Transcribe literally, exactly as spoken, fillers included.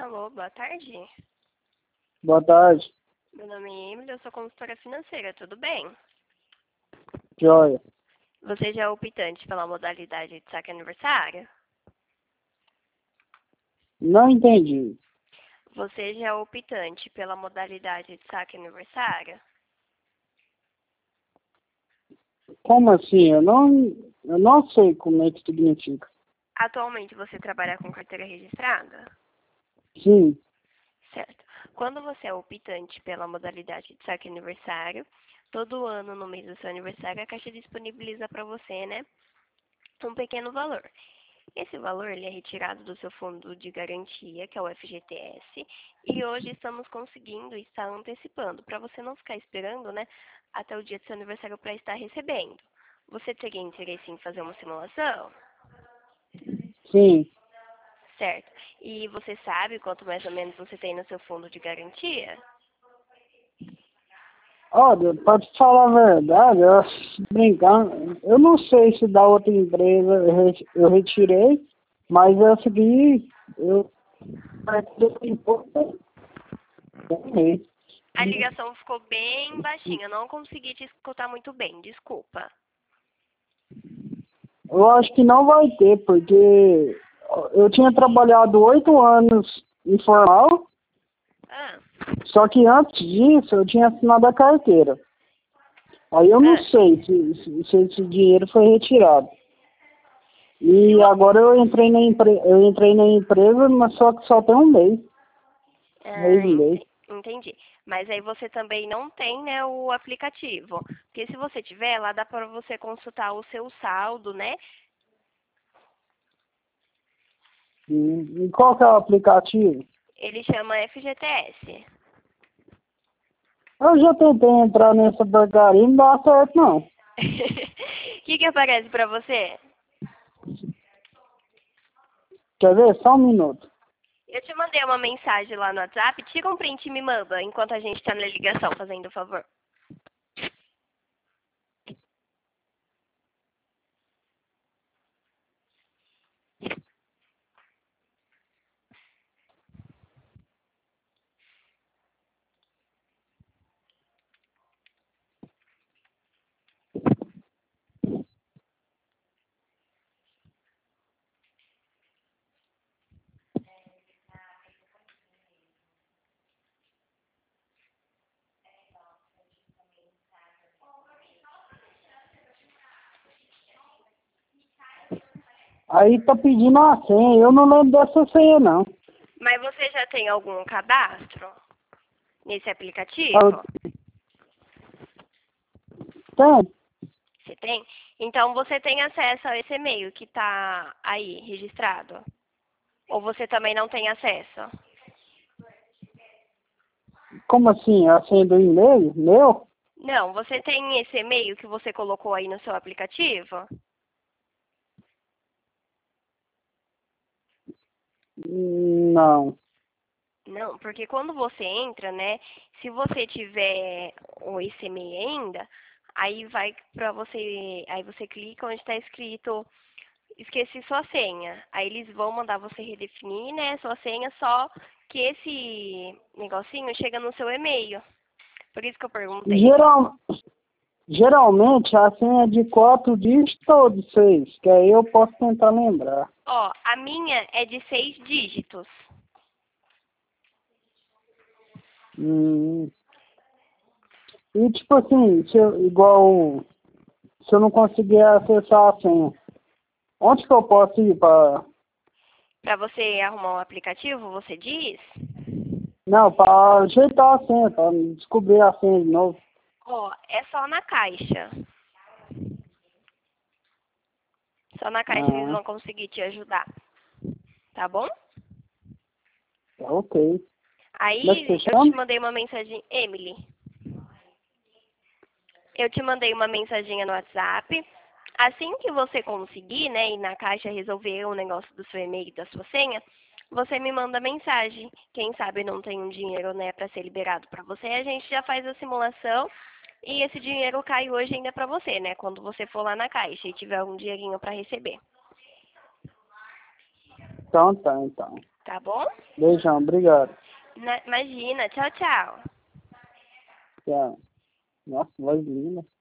Alô, boa tarde. Boa tarde. Meu nome é Emily, eu sou consultora financeira, tudo bem? Joia. Você já é optante pela modalidade de saque aniversário? Não entendi. Você já é optante pela modalidade de saque aniversário? Como assim? Eu não, eu não sei como é que significa. Atualmente você trabalha com carteira registrada? Sim. Certo. Quando você é optante pela modalidade de saque aniversário, todo ano no mês do seu aniversário a Caixa disponibiliza para você, né, um pequeno valor. Esse valor ele é retirado do seu fundo de garantia, que é o F G T S, e hoje estamos conseguindo estar antecipando, para você não ficar esperando, né, até o dia do seu aniversário para estar recebendo. Você teria interesse em fazer uma simulação? Sim. Certo. E você sabe quanto mais ou menos você tem no seu fundo de garantia? Olha, pra te falar a verdade, eu, brincando, eu não sei se da outra empresa eu, re- eu retirei, mas essa aqui eu A ligação ficou bem baixinha, eu não consegui te escutar muito bem, desculpa. eu acho que não vai ter, porque eu tinha trabalhado oito anos informal, Ah, só que antes disso eu tinha assinado a carteira. Aí eu não ah. sei se, se, se esse dinheiro foi retirado. Se E vo- agora eu entrei na, empre... eu entrei na empresa, mas só que só tem um mês. Mês Ah, e mês. ente- entendi. Mas aí você também não tem, né, o aplicativo. Porque se você tiver, lá dá para você consultar o seu saldo, né? E, e qual que é o aplicativo? Ele chama F G T S. Eu já tentei entrar nessa porcaria e não dá certo não. O que que aparece para você? Quer ver? Só um minuto. Eu te mandei uma mensagem lá no WhatsApp. Tira um print e me manda enquanto a gente está na ligação, fazendo o favor. Aí tá pedindo a senha. Eu não lembro dessa senha não. Mas você já tem algum cadastro nesse aplicativo? Ah, tem? Você tem? Então você tem acesso a esse e-mail que está aí registrado? Ou você também não tem acesso? Como assim? A senha do e-mail? Meu? Não, você tem esse e-mail que você colocou aí no seu aplicativo? Hum, Não. Não, porque quando você entra, né, se você tiver o esse e-mail ainda, aí vai para você, aí você clica onde está escrito esqueci sua senha. Aí eles vão mandar você redefinir, né, sua senha, só que esse negocinho chega no seu e-mail. Por isso que eu perguntei. Geral... Geralmente a senha é de quatro dígitos ou de seis, que aí eu posso tentar lembrar. Ó, a minha é de seis dígitos. Hum. E tipo assim, se eu, igual se eu não conseguir acessar a senha, onde que eu posso ir para... Para você arrumar um aplicativo, você diz? Não, para ajeitar a senha, para descobrir a senha de novo. Ó, é só na caixa. Só na caixa eles Ah, vão conseguir te ajudar. Tá bom? tá ok. Como é que Aí você eu te chama? mandei uma mensagem, Emily. Eu te mandei uma mensaginha no WhatsApp. Assim que você conseguir, né, ir na caixa resolver o negócio do seu e-mail e da sua senha, você me manda mensagem. Quem sabe não tem um dinheiro, né, para ser liberado para você, a gente já faz a simulação e esse dinheiro cai hoje ainda para você, né, quando você for lá na caixa e tiver algum dinheirinho para receber. Então tá, então. Tá bom? Beijão, obrigado. Na- imagina. Tchau, tchau. Tchau. Nossa, voz linda.